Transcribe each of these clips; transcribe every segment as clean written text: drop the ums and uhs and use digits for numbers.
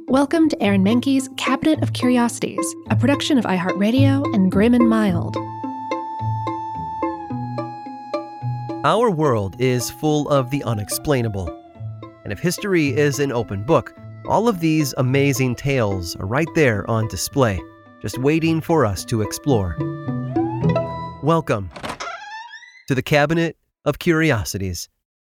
Welcome to Aaron Mahnke's Cabinet of Curiosities, a production of iHeartRadio and Grim and Mild. Our world is full of the unexplainable. And if history is an open book, all of these amazing tales are right there on display, just waiting for us to explore. Welcome to the Cabinet of Curiosities.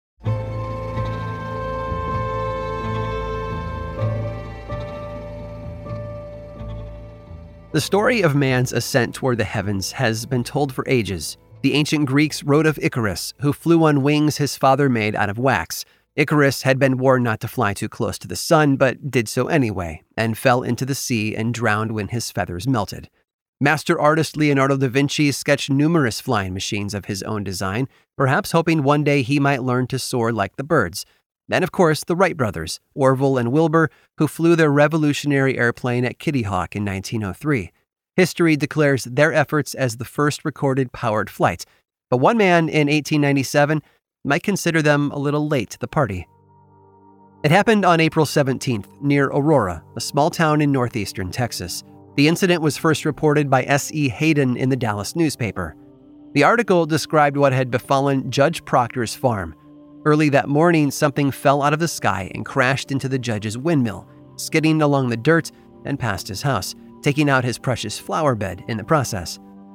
The story of man's ascent toward the heavens has been told for ages. The ancient Greeks wrote of Icarus, who flew on wings his father made out of wax. Icarus had been warned not to fly too close to the sun, but did so anyway, and fell into the sea and drowned when his feathers melted. Master artist Leonardo da Vinci sketched numerous flying machines of his own design, perhaps hoping one day he might learn to soar like the birds. And of course, the Wright brothers, Orville and Wilbur, who flew their revolutionary airplane at Kitty Hawk in 1903. History declares their efforts as the first recorded powered flight, but one man in 1897 might consider them a little late to the party. It happened on April 17th near Aurora, a small town in northeastern Texas. The incident was first reported by S.E. Hayden in the Dallas newspaper. The article described what had befallen Judge Proctor's farm. Early that morning, something fell out of the sky and crashed into the judge's windmill, skidding along the dirt and past his house, taking out his precious flower bed in the process.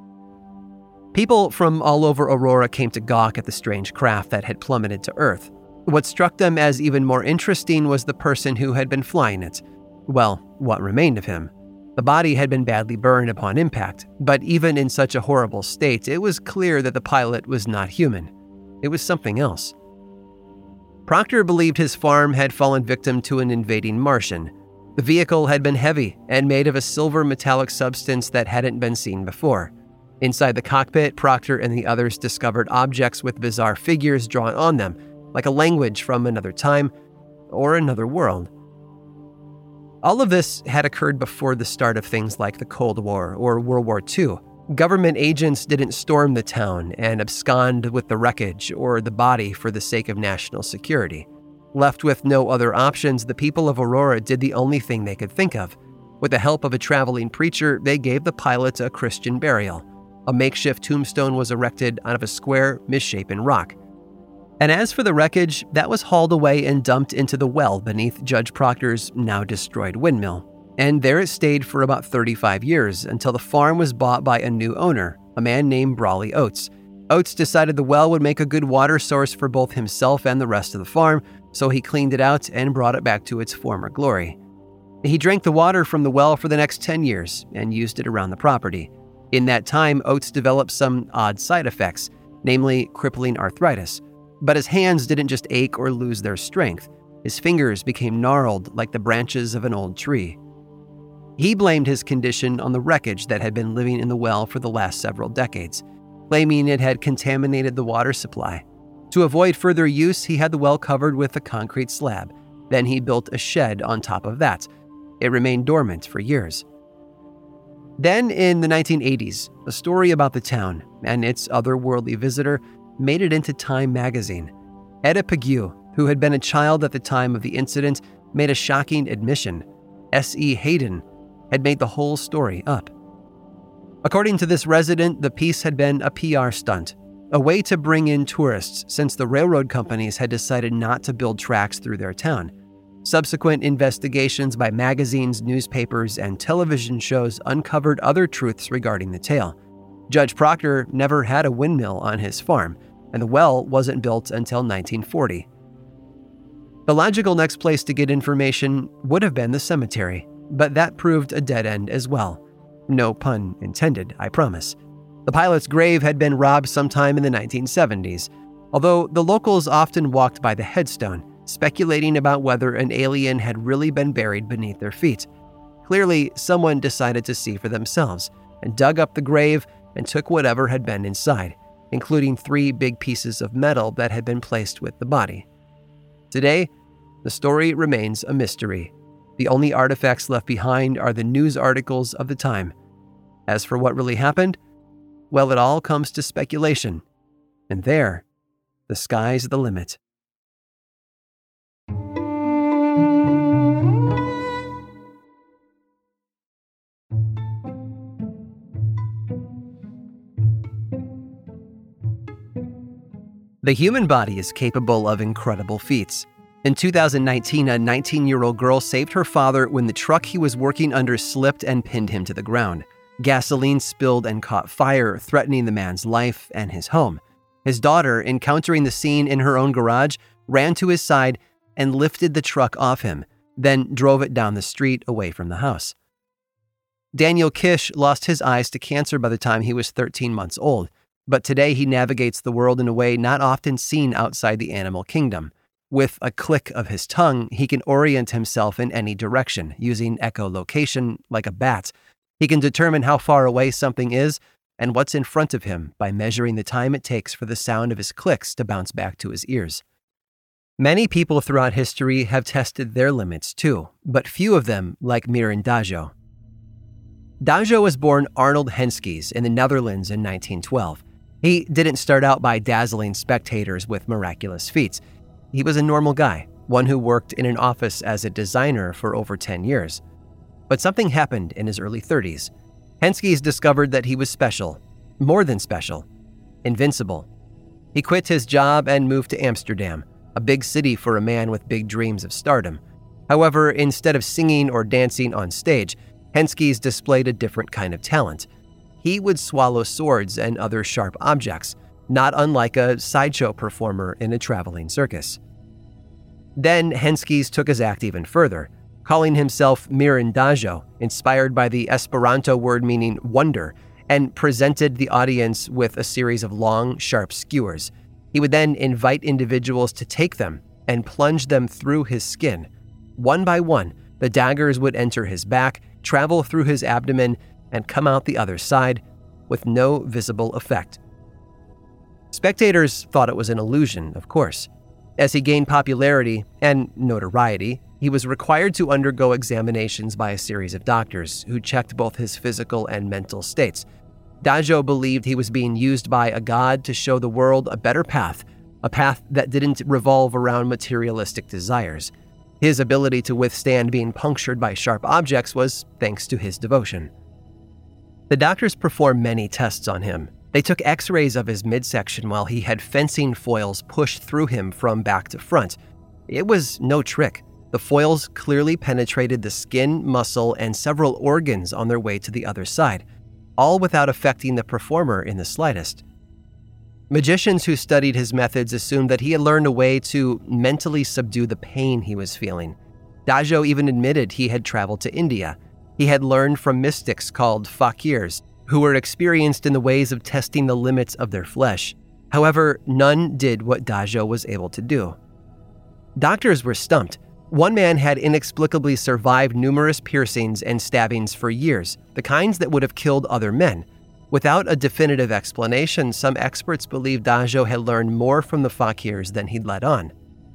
People from all over Aurora came to gawk at the strange craft that had plummeted to Earth. What struck them as even more interesting was the person who had been flying it. Well, what remained of him. The body had been badly burned upon impact, but even in such a horrible state, it was clear that the pilot was not human. It was something else. Proctor believed his farm had fallen victim to an invading Martian. The vehicle had been heavy and made of a silver metallic substance that hadn't been seen before. Inside the cockpit, Proctor and the others discovered objects with bizarre figures drawn on them, like a language from another time or another world. All of this had occurred before the start of things like the Cold War or World War II. Government agents didn't storm the town and abscond with the wreckage or the body for the sake of national security. Left with no other options, the people of Aurora did the only thing they could think of. With the help of a traveling preacher, they gave the pilot a Christian burial. A makeshift tombstone was erected out of a square, misshapen rock. And as for the wreckage, that was hauled away and dumped into the well beneath Judge Proctor's now destroyed windmill. And there it stayed for about 35 years until the farm was bought by a new owner, a man named Brawley Oates. Oates decided the well would make a good water source for both himself and the rest of the farm, so he cleaned it out and brought it back to its former glory. He drank the water from the well for the next 10 years and used it around the property. In that time, Oates developed some odd side effects, namely crippling arthritis. But his hands didn't just ache or lose their strength. His fingers became gnarled like the branches of an old tree. He blamed his condition on the wreckage that had been living in the well for the last several decades, claiming it had contaminated the water supply. To avoid further use, he had the well covered with a concrete slab. Then he built a shed on top of that. It remained dormant for years. Then, in the 1980s, a story about the town and its otherworldly visitor made it into Time magazine. Etta Pague, who had been a child at the time of the incident, made a shocking admission. S.E. Hayden had made the whole story up. According to this resident, the piece had been a PR stunt, a way to bring in tourists since the railroad companies had decided not to build tracks through their town. Subsequent investigations by magazines, newspapers, and television shows uncovered other truths regarding the tale. Judge Proctor never had a windmill on his farm, and the well wasn't built until 1940. The logical next place to get information would have been the cemetery, but that proved a dead end as well. No pun intended, I promise. The pilot's grave had been robbed sometime in the 1970s, although the locals often walked by the headstone, speculating about whether an alien had really been buried beneath their feet. Clearly, someone decided to see for themselves and dug up the grave and took whatever had been inside, including 3 big pieces of metal that had been placed with the body. Today, the story remains a mystery. The only artifacts left behind are the news articles of the time. As for what really happened, well, it all comes to speculation. And there, the sky's the limit. The human body is capable of incredible feats. In 2019, a 19-year-old girl saved her father when the truck he was working under slipped and pinned him to the ground. Gasoline spilled and caught fire, threatening the man's life and his home. His daughter, encountering the scene in her own garage, ran to his side and lifted the truck off him, then drove it down the street away from the house. Daniel Kish lost his eyes to cancer by the time he was 13 months old, but today he navigates the world in a way not often seen outside the animal kingdom. With a click of his tongue, he can orient himself in any direction, using echolocation like a bat. He can determine how far away something is and what's in front of him by measuring the time it takes for the sound of his clicks to bounce back to his ears. Many people throughout history have tested their limits too, but few of them like Miran Dajo. Dajo was born Arnold Henskes in the Netherlands in 1912. He didn't start out by dazzling spectators with miraculous feats. He was a normal guy, one who worked in an office as a designer for over 10 years. But something happened in his early 30s. Henskes discovered that he was special, more than special, invincible. He quit his job and moved to Amsterdam, a big city for a man with big dreams of stardom. However, instead of singing or dancing on stage, Henskes displayed a different kind of talent. He would swallow swords and other sharp objects, not unlike a sideshow performer in a traveling circus. Then Henskes took his act even further, calling himself Miran Dajo, inspired by the Esperanto word meaning wonder, and presented the audience with a series of long, sharp skewers. He would then invite individuals to take them and plunge them through his skin. One by one, the daggers would enter his back, travel through his abdomen, and come out the other side with no visible effect. Spectators thought it was an illusion, of course. As he gained popularity and notoriety, he was required to undergo examinations by a series of doctors who checked both his physical and mental states. Dajo believed he was being used by a god to show the world a better path, a path that didn't revolve around materialistic desires. His ability to withstand being punctured by sharp objects was thanks to his devotion. The doctors performed many tests on him. They took x-rays of his midsection while he had fencing foils pushed through him from back to front. It was no trick. The foils clearly penetrated the skin, muscle, and several organs on their way to the other side, all without affecting the performer in the slightest. Magicians who studied his methods assumed that he had learned a way to mentally subdue the pain he was feeling. Dajo even admitted he had traveled to India. He had learned from mystics called fakirs, who were experienced in the ways of testing the limits of their flesh. However, none did what Dajo was able to do. Doctors were stumped. One man had inexplicably survived numerous piercings and stabbings for years, the kinds that would have killed other men. Without a definitive explanation, some experts believe Dajo had learned more from the fakirs than he'd let on.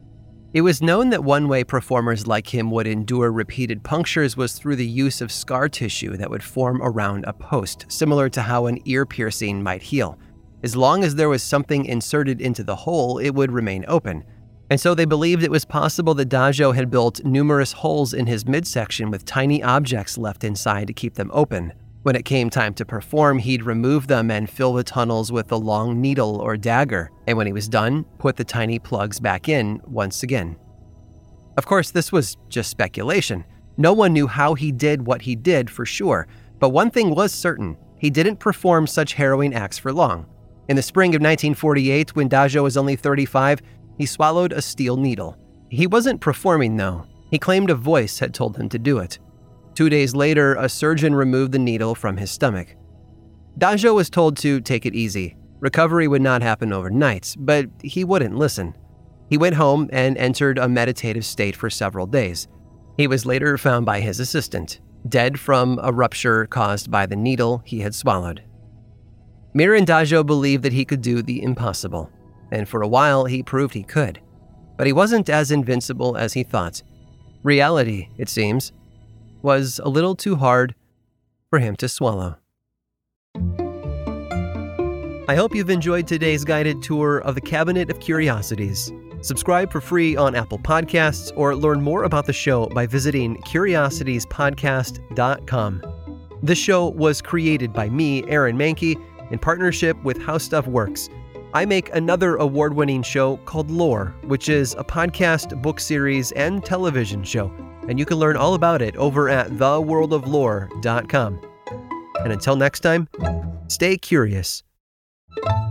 It was known that one way performers like him would endure repeated punctures was through the use of scar tissue that would form around a post, similar to how an ear piercing might heal. As long as there was something inserted into the hole, it would remain open. And so they believed it was possible that Dajo had built numerous holes in his midsection with tiny objects left inside to keep them open. When it came time to perform, he'd remove them and fill the tunnels with a long needle or dagger, and when he was done, put the tiny plugs back in once again. Of course, this was just speculation. No one knew how he did what he did for sure, but one thing was certain: he didn't perform such harrowing acts for long. In the spring of 1948, when Dajo was only 35, he swallowed a steel needle. He wasn't performing, though. He claimed a voice had told him to do it. 2 days later, a surgeon removed the needle from his stomach. Dajo was told to take it easy. Recovery would not happen overnight, but he wouldn't listen. He went home and entered a meditative state for several days. He was later found by his assistant, dead from a rupture caused by the needle he had swallowed. Miran Dajo believed that he could do the impossible, and for a while he proved he could. But he wasn't as invincible as he thought. Reality, it seems, was a little too hard for him to swallow. I hope you've enjoyed today's guided tour of the Cabinet of Curiosities. Subscribe for free on Apple Podcasts or learn more about the show by visiting curiositiespodcast.com. This show was created by me, Aaron Mahnke, in partnership with How Stuff Works. I make another award-winning show called Lore, which is a podcast, book series, and television show, and you can learn all about it over at theworldoflore.com. And until next time, stay curious.